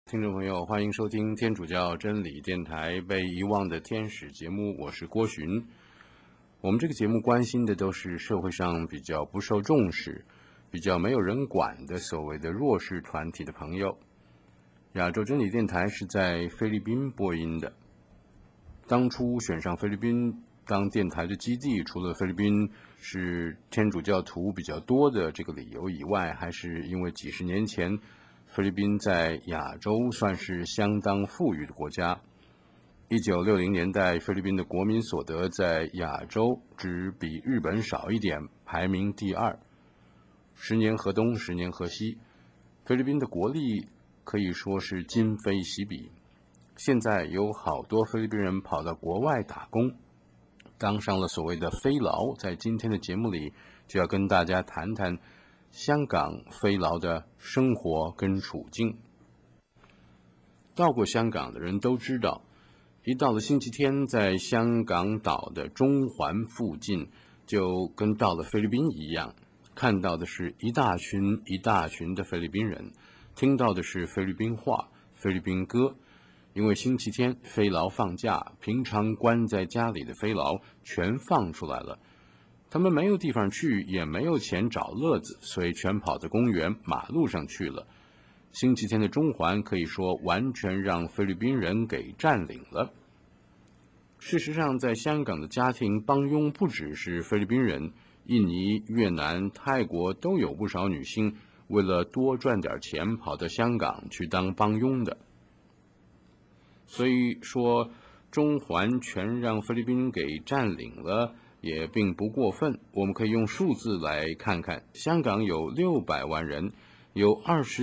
听众朋友，欢迎收听天主教真理电台被遗忘的天使节目，我是郭寻。我们这个节目关心的都是社会上比较不受重视、比较没有人管的所谓的弱势团体的朋友。亚洲真理电台是在菲律宾播音的。当初选上菲律宾当电台的基地，除了菲律宾是天主教徒比较多的这个理由以外，还是因为几十年前菲律宾在亚洲算是相当富裕的国家。1960年代，菲律宾的国民所得在亚洲只比日本少一点，排名第二。10年河东，10年河西，菲律宾的国力可以说是今非昔比。现在有好多菲律宾人跑到国外打工，当上了所谓的菲劳。在今天的节目里，就要跟大家谈谈香港菲劳的生活跟处境。到过香港的人都知道，一到了星期天，在香港岛的中环附近，就跟到了菲律宾一样，看到的是一大群一大群的菲律宾人，听到的是菲律宾话、菲律宾歌。因为星期天菲劳放假，平常关在家里的菲劳全放出来了。他们没有地方去，也没有钱找乐子，所以全跑到公园马路上去了。星期天的中环可以说完全让菲律宾人给占领了。事实上，在香港的家庭帮佣不只是菲律宾人，印尼、越南、泰国都有不少女性为了多赚点钱跑到香港去当帮佣的。所以说中环全让菲律宾给占领了也并不过分。我们可以用数字来看看，香港有600万人，有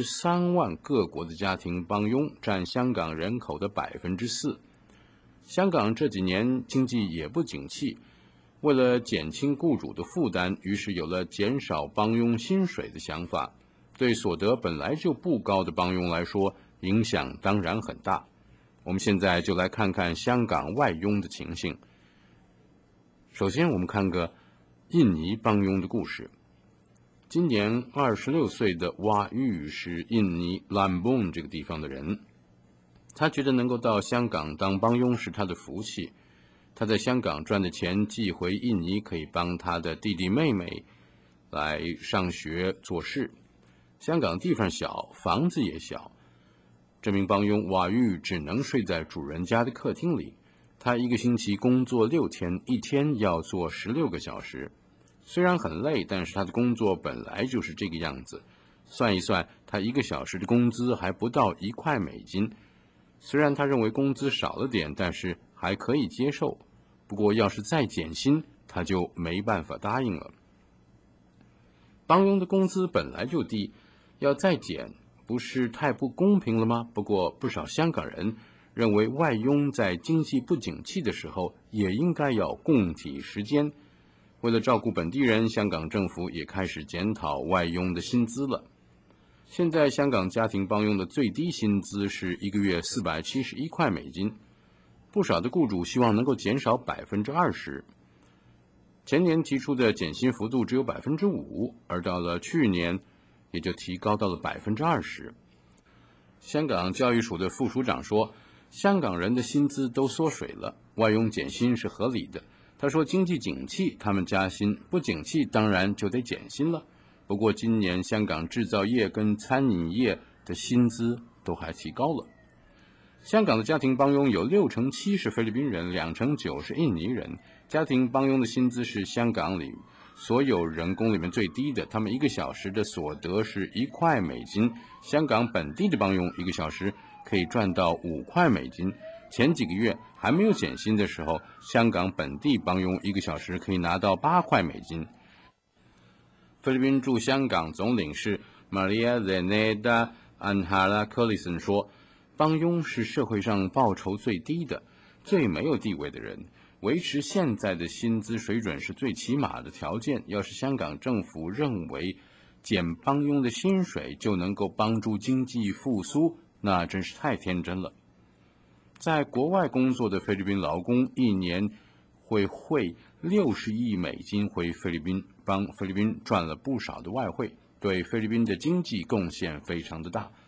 23万各国的家庭帮佣，占香港人口的4%。香港这几年经济也不景气，为了减轻雇主的负担，于是有了减少帮佣薪水的想法。对所得本来就不高的帮佣来说，影响当然很大。我们现在就来看看香港外佣的情形。首先我们看个印尼帮佣的故事。今年26岁的瓦玉是印尼兰邦这个地方的人，他觉得能够到香港当帮佣是他的福气。他在香港赚的钱寄回印尼，可以帮他的弟弟妹妹来上学做事。香港地方小，房子也小，这名帮佣瓦玉只能睡在主人家的客厅里。他一个星期工作6天，一天要做16个小时。虽然很累，但是他的工作本来就是这个样子。算一算，他1个小时的工资还不到1块美金。虽然他认为工资少了点，但是还可以接受。不过要是再减薪，他就没办法答应了。帮佣的工资本来就低，要再减，不是太不公平了吗？不过不少香港人认为外佣在经济不景气的时候也应该要共体时艰。为了照顾本地人，香港政府也开始检讨外佣的薪资了。现在香港家庭帮佣的最低薪资是1个月471块美金，不少的雇主希望能够减少20%。前年提出的减薪幅度只有5%，而到了去年也就提高到了20%。香港教育署的副署长说，香港人的薪资都缩水了，外佣减薪是合理的。他说经济景气他们加薪，不景气当然就得减薪了。不过今年香港制造业跟餐饮业的薪资都还提高了。香港的家庭帮佣有7%是菲律宾人，9%是印尼人。家庭帮佣的薪资是香港里所有人工里面最低的，他们1个小时的所得是1块美金。香港本地的帮佣1个小时可以赚到5块美金。前几个月还没有减薪的时候，香港本地帮佣1个小时可以拿到8块美金。菲律宾驻香港总领事 Maria Zeneda Anhala Collison 说，帮佣是社会上报酬最低的、最没有地位的人，维持现在的薪资水准是最起码的条件。要是香港政府认为减帮佣的薪水就能够帮助经济复苏，那真是太天真了。在国外工作的菲律宾劳工一年会汇60亿美金回菲律宾，帮菲律宾赚了不少的外汇，对菲律宾的经济贡献非常的大。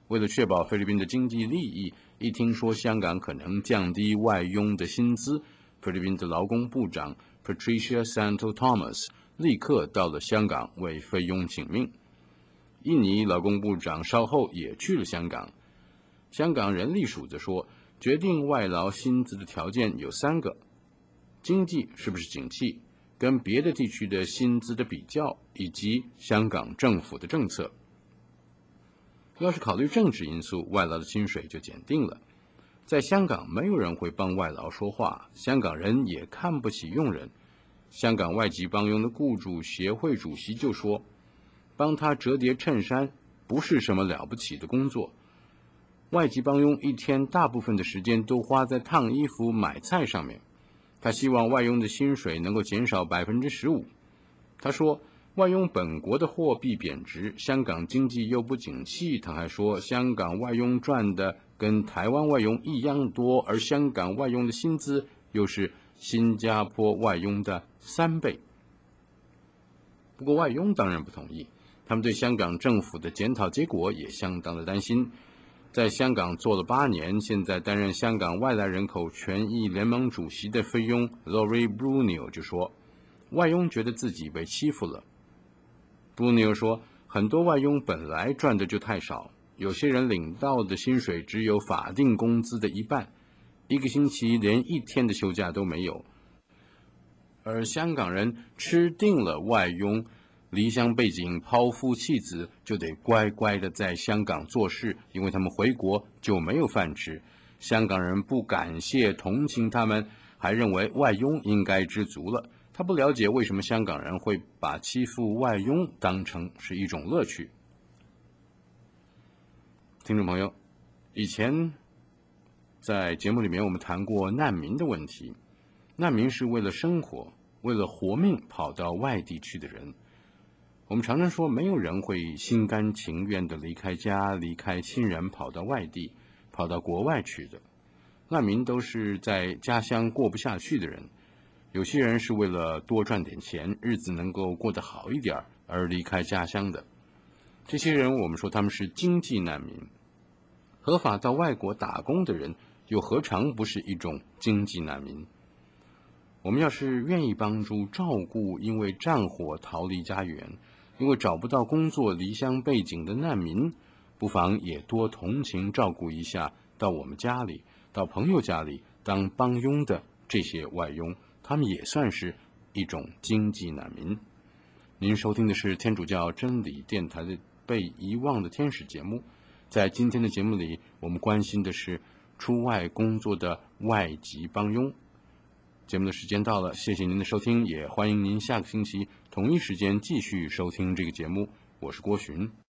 为了确保菲律宾的经济利益，一听说香港可能降低外佣的薪资，菲律宾的劳工部长 Patricia Santo Thomas 立刻到了香港为菲佣请命。印尼劳工部长稍后也去了香港。香港人力署则说，决定外劳薪资的条件有3个：经济是不是景气，跟别的地区的薪资的比较，以及香港政府的政策。要是考虑政治因素，外劳的薪水就减定了。在香港，没有人会帮外劳说话，香港人也看不起佣人。香港外籍帮佣的雇主协会主席就说，帮他折叠衬衫不是什么了不起的工作。外籍帮佣一天大部分的时间都花在烫衣服、买菜上面。他希望外佣的薪水能够减少15%。他说，外佣本国的货币贬值，香港经济又不景气。他还说，香港外佣赚的跟台湾外佣一样多，而香港外佣的薪资又是新加坡外佣的3倍。不过外佣当然不同意，他们对香港政府的检讨结果也相当的担心。在香港做了8年，现在担任香港外来人口权益联盟主席的菲佣 Lori Brunio 就说，外佣觉得自己被欺负了。Brunio 说，很多外佣本来赚的就太少，有些人领到的薪水只有法定工资的1半，1个星期连1天的休假都没有。而香港人吃定了外佣离乡背井、抛夫弃子，就得乖乖的在香港做事，因为他们回国就没有饭吃。香港人不感谢同情他们，还认为外佣应该知足了。他不了解为什么香港人会把欺负外佣当成是一种乐趣。听众朋友，以前在节目里面我们谈过难民的问题。难民是为了生活、为了活命跑到外地去的人。我们常常说，没有人会心甘情愿地离开家、离开亲人，跑到外地、跑到国外去的。难民都是在家乡过不下去的人，有些人是为了多赚点钱，日子能够过得好一点而离开家乡的。这些人我们说他们是经济难民。合法到外国打工的人，又何尝不是一种经济难民？我们要是愿意帮助照顾因为战火逃离家园，因为找不到工作离乡背井的难民，不妨也多同情照顾一下到我们家里、到朋友家里当帮佣的这些外佣，他们也算是一种经济难民。您收听的是天主教真理电台的被遗忘的天使节目。在今天的节目里，我们关心的是出外工作的外籍帮佣。节目的时间到了，谢谢您的收听，也欢迎您下个星期同一时间继续收听这个节目。我是郭洵。